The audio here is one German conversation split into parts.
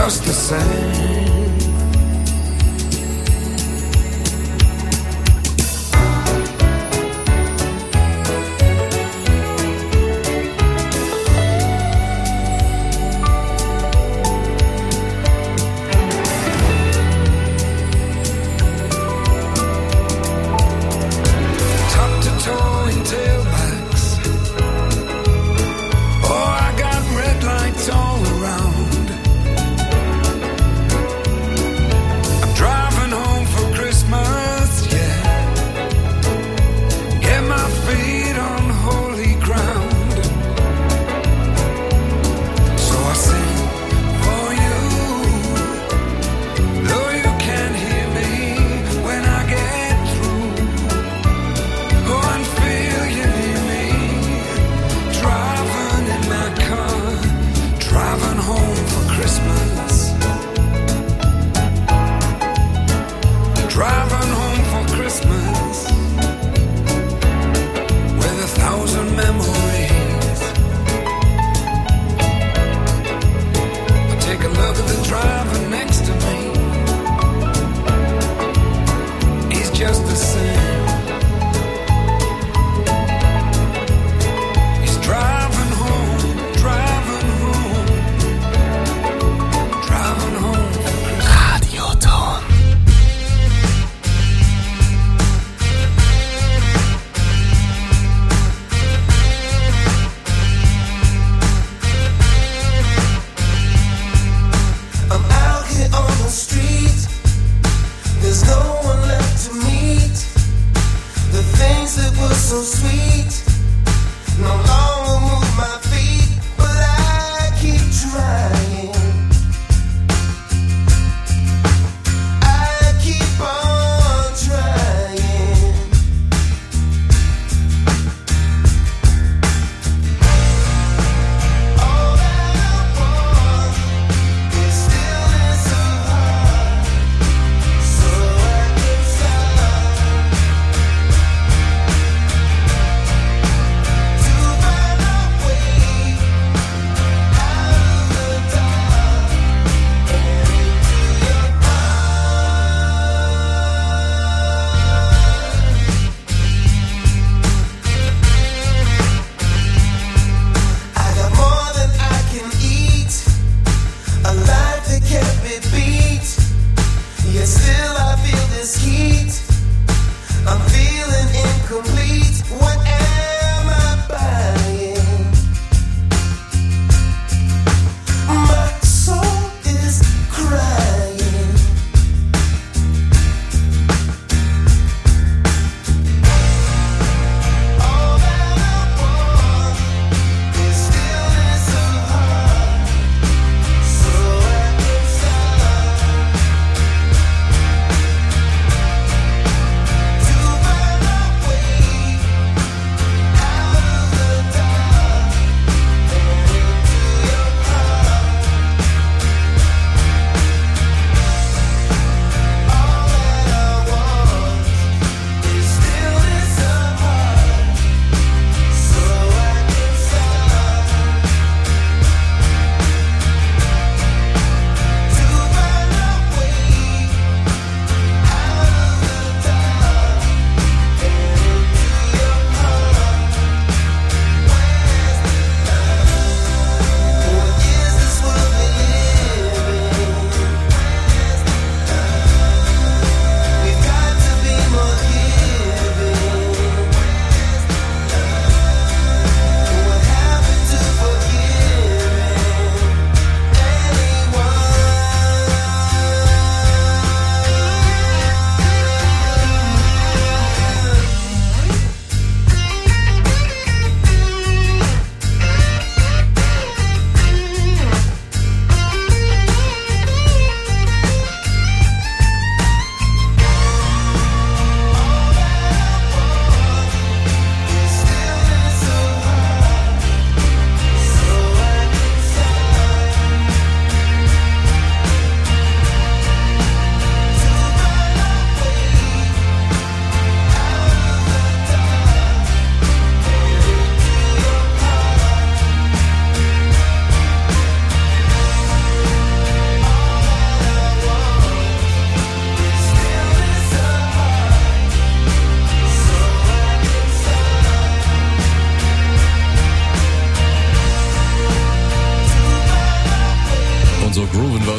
just the same.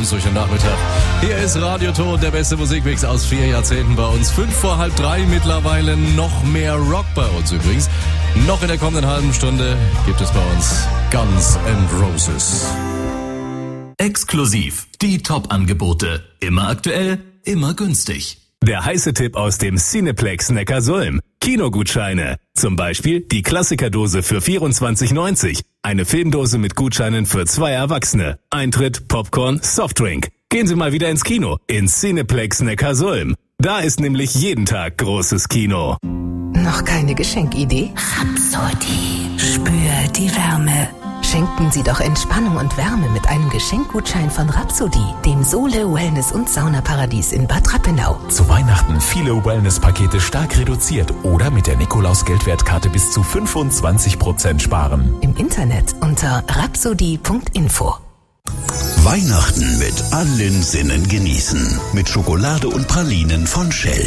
Rhythmus durch den Nachmittag. Hier ist Radio Ton, der beste Musikmix aus 4 Jahrzehnten bei uns. 2:55 mittlerweile, noch mehr Rock bei uns übrigens. Noch in der kommenden halben Stunde gibt es bei uns Guns N' Roses. Exklusiv, die Top-Angebote. Immer aktuell, immer günstig. Der heiße Tipp aus dem Cineplex Neckarsulm. Kinogutscheine. Zum Beispiel die Klassikerdose für 24,90. Eine Filmdose mit Gutscheinen für 2 Erwachsene. Eintritt, Popcorn, Softdrink. Gehen Sie mal wieder ins Kino, ins Cineplex Neckarsulm. Da ist nämlich jeden Tag großes Kino. Noch keine Geschenkidee? Rhapsody. Spür die Wärme. Schenken Sie doch Entspannung und Wärme mit einem Geschenkgutschein von Rhapsody, dem Sole Wellness- und Saunaparadies in Bad Rappenau. Zu Weihnachten viele Wellness-Pakete stark reduziert oder mit der Nikolaus-Geldwertkarte bis zu 25% sparen. Im Internet unter rhapsody.info. Weihnachten mit allen Sinnen genießen. Mit Schokolade und Pralinen von Shell.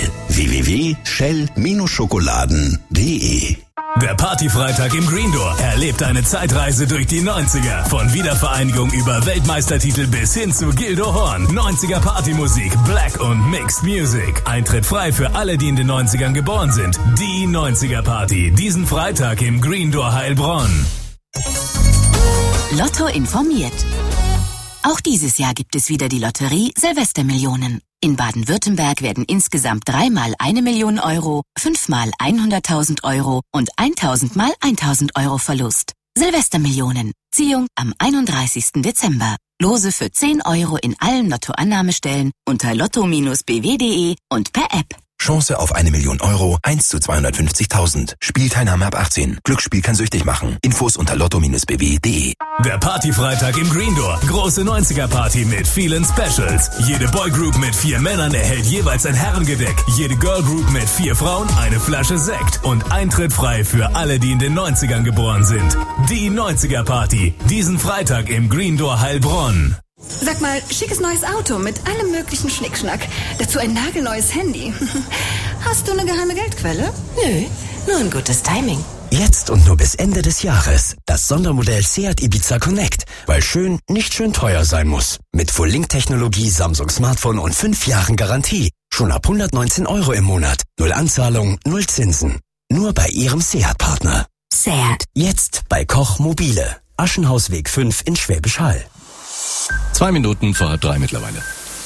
www.shell-schokoladen.de. Der Partyfreitag im Green Door erlebt eine Zeitreise durch die 90er. Von Wiedervereinigung über Weltmeistertitel bis hin zu Gildo Horn. 90er Partymusik, Black und Mixed Music. Eintritt frei für alle, die in den 90ern geboren sind. Die 90er Party. Diesen Freitag im Green Door Heilbronn. Lotto informiert. Auch dieses Jahr gibt es wieder die Lotterie Silvestermillionen. In Baden-Württemberg werden insgesamt 3-mal 1 Million Euro, 5-mal 100.000 Euro und 1.000-mal 1.000 Euro Verlust. Silvestermillionen. Ziehung am 31. Dezember. Lose für 10 Euro in allen Lottoannahmestellen unter lotto-bw.de und per App. Chance auf 1 Million Euro, 1 zu 250.000. Spielteilnahme ab 18. Glücksspiel kann süchtig machen. Infos unter lotto-bw.de. Der Partyfreitag im Green Door. Große 90er-Party mit vielen Specials. Jede Boygroup mit 4 Männern erhält jeweils ein Herrengedeck. Jede Girlgroup mit 4 Frauen eine Flasche Sekt. Und Eintritt frei für alle, die in den 90ern geboren sind. Die 90er-Party. Diesen Freitag im Green Door Heilbronn. Sag mal, schickes neues Auto mit allem möglichen Schnickschnack. Dazu ein nagelneues Handy. Hast du eine geheime Geldquelle? Nö, nur ein gutes Timing. Jetzt und nur bis Ende des Jahres das Sondermodell Seat Ibiza Connect, weil schön nicht schön teuer sein muss. Mit Full-Link-Technologie, Samsung Smartphone und 5 Jahren Garantie. Schon ab 119 Euro im Monat. 0 Anzahlung, 0 Zinsen. Nur bei Ihrem Seat-Partner. Seat. Jetzt bei Koch Mobile. Aschenhausweg 5 in Schwäbisch Hall. 2 Minuten vor 2:30 mittlerweile.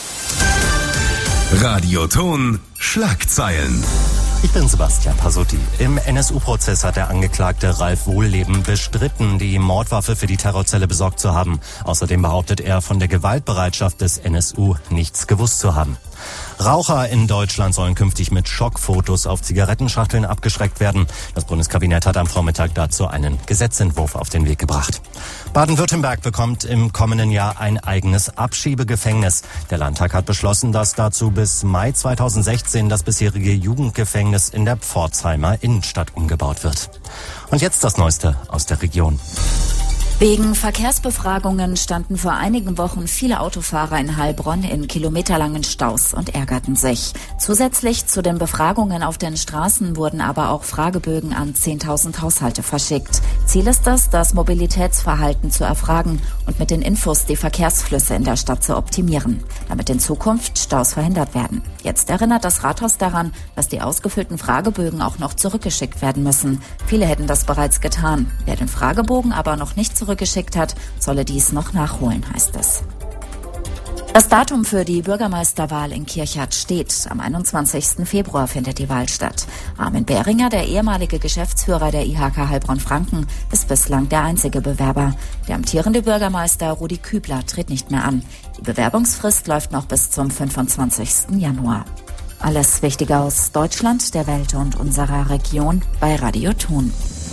Radio Ton Schlagzeilen. Ich bin Sebastian Pasotti. Im NSU-Prozess hat der Angeklagte Ralf Wohlleben bestritten, die Mordwaffe für die Terrorzelle besorgt zu haben. Außerdem behauptet er, von der Gewaltbereitschaft des NSU nichts gewusst zu haben. Raucher in Deutschland sollen künftig mit Schockfotos auf Zigarettenschachteln abgeschreckt werden. Das Bundeskabinett hat am Vormittag dazu einen Gesetzentwurf auf den Weg gebracht. Baden-Württemberg bekommt im kommenden Jahr ein eigenes Abschiebegefängnis. Der Landtag hat beschlossen, dass dazu bis Mai 2016 das bisherige Jugendgefängnis in der Pforzheimer Innenstadt umgebaut wird. Und jetzt das Neueste aus der Region. Wegen Verkehrsbefragungen standen vor einigen Wochen viele Autofahrer in Heilbronn in kilometerlangen Staus und ärgerten sich. Zusätzlich zu den Befragungen auf den Straßen wurden aber auch Fragebögen an 10.000 Haushalte verschickt. Ziel ist es, das Mobilitätsverhalten zu erfragen und mit den Infos die Verkehrsflüsse in der Stadt zu optimieren, damit in Zukunft Staus verhindert werden. Jetzt erinnert das Rathaus daran, dass die ausgefüllten Fragebögen auch noch zurückgeschickt werden müssen. Viele hätten das bereits getan. Wer den Fragebogen aber noch nicht zurückgeschickt hat, solle dies noch nachholen, heißt es. Das Datum für die Bürgermeisterwahl in Kirchhardt steht. Am 21. Februar findet die Wahl statt. Armin Behringer, der ehemalige Geschäftsführer der IHK Heilbronn-Franken, ist bislang der einzige Bewerber. Der amtierende Bürgermeister Rudi Kübler tritt nicht mehr an. Die Bewerbungsfrist läuft noch bis zum 25. Januar. Alles Wichtige aus Deutschland, der Welt und unserer Region bei Radio Ton.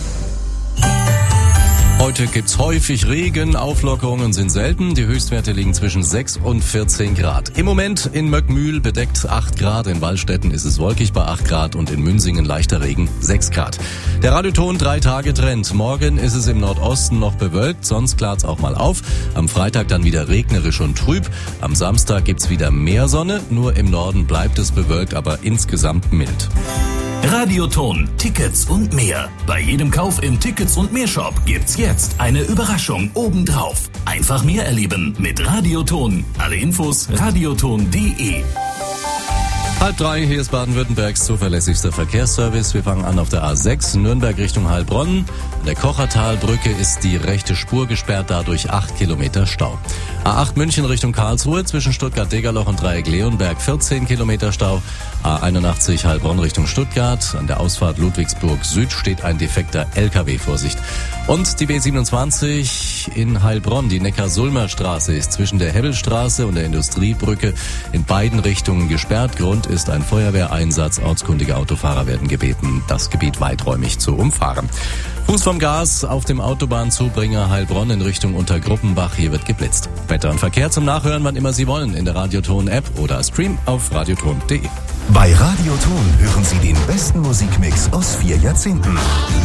Heute gibt's häufig Regen, Auflockerungen sind selten. Die Höchstwerte liegen zwischen 6 und 14 Grad. Im Moment in Möckmühl bedeckt 8 Grad, in Wallstätten ist es wolkig bei 8 Grad und in Münsingen leichter Regen 6 Grad. Der Radioton 3 Tage Trend. Morgen ist es im Nordosten noch bewölkt, sonst klart's auch mal auf. Am Freitag dann wieder regnerisch und trüb. Am Samstag gibt's wieder mehr Sonne, nur im Norden bleibt es bewölkt, aber insgesamt mild. Radioton, Tickets und mehr. Bei jedem Kauf im Tickets und mehr Shop gibt's jetzt eine Überraschung obendrauf. Einfach mehr erleben mit Radioton. Alle Infos radioton.de. 2:30, hier ist Baden-Württembergs zuverlässigster Verkehrsservice. Wir fangen an auf der A6, Nürnberg Richtung Heilbronn. An der Kochertalbrücke ist die rechte Spur gesperrt, dadurch 8 Kilometer Stau. A8 München Richtung Karlsruhe, zwischen Stuttgart-Degerloch und Dreieck Leonberg 14 Kilometer Stau. A81 Heilbronn Richtung Stuttgart. An der Ausfahrt Ludwigsburg Süd steht ein defekter LKW, Vorsicht. Und die B27 in Heilbronn, die Neckar-Sulmer Straße ist zwischen der Hebbelstraße und der Industriebrücke in beiden Richtungen gesperrt. Grund ist ein Feuerwehreinsatz. Ortskundige Autofahrer werden gebeten, das Gebiet weiträumig zu umfahren. Fuß vom Gas auf dem Autobahnzubringer Heilbronn in Richtung Untergruppenbach. Hier wird geblitzt. Wetter und Verkehr zum Nachhören, wann immer Sie wollen, in der Radioton-App oder Stream auf radioton.de. Bei Radioton hören Sie den besten Musikmix aus 4 Jahrzehnten.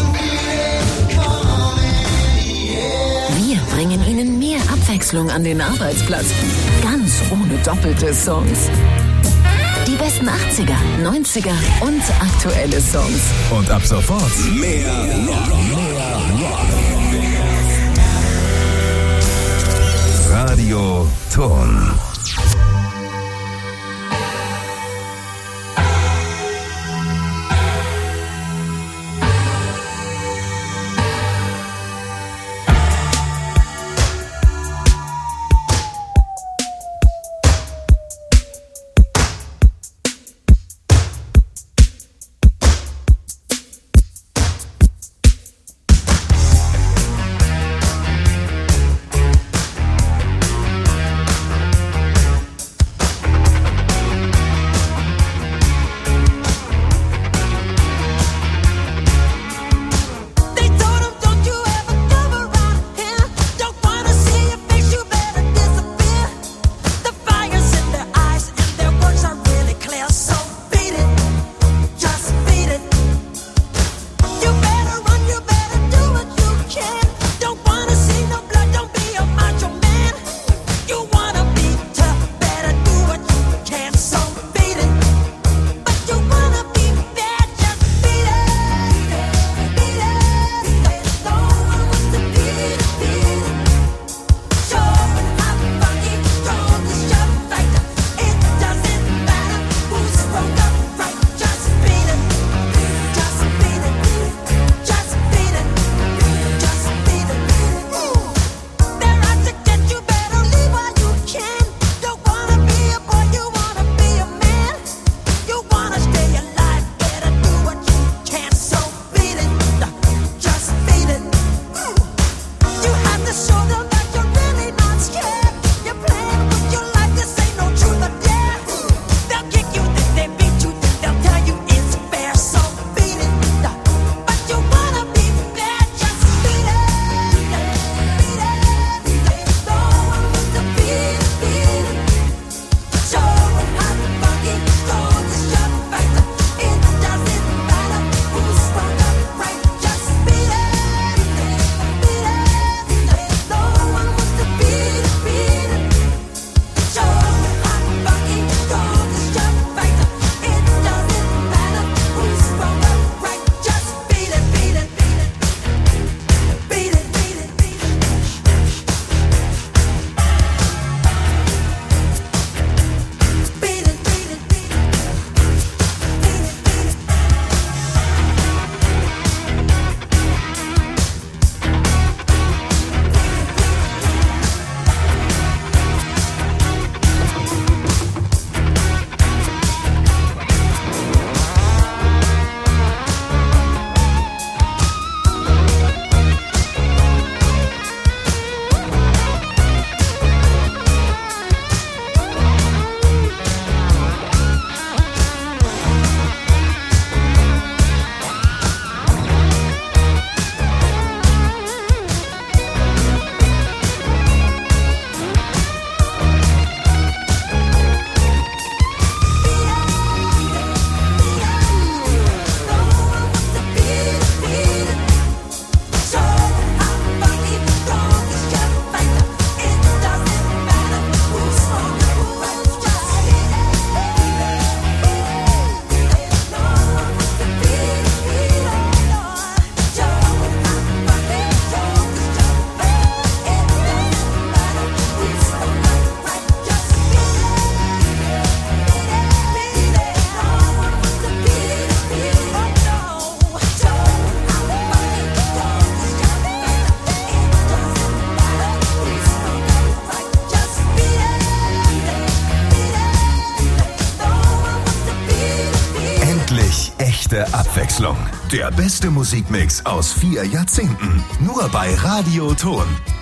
Wir bringen Ihnen mehr Abwechslung an den Arbeitsplatz. Ganz ohne doppelte Songs. Die besten 80er, 90er und aktuelle Songs. Und ab sofort Mehr Rock. Radioton. Abwechslung. Der beste Musikmix aus 4 Jahrzehnten. Nur bei Radio Ton.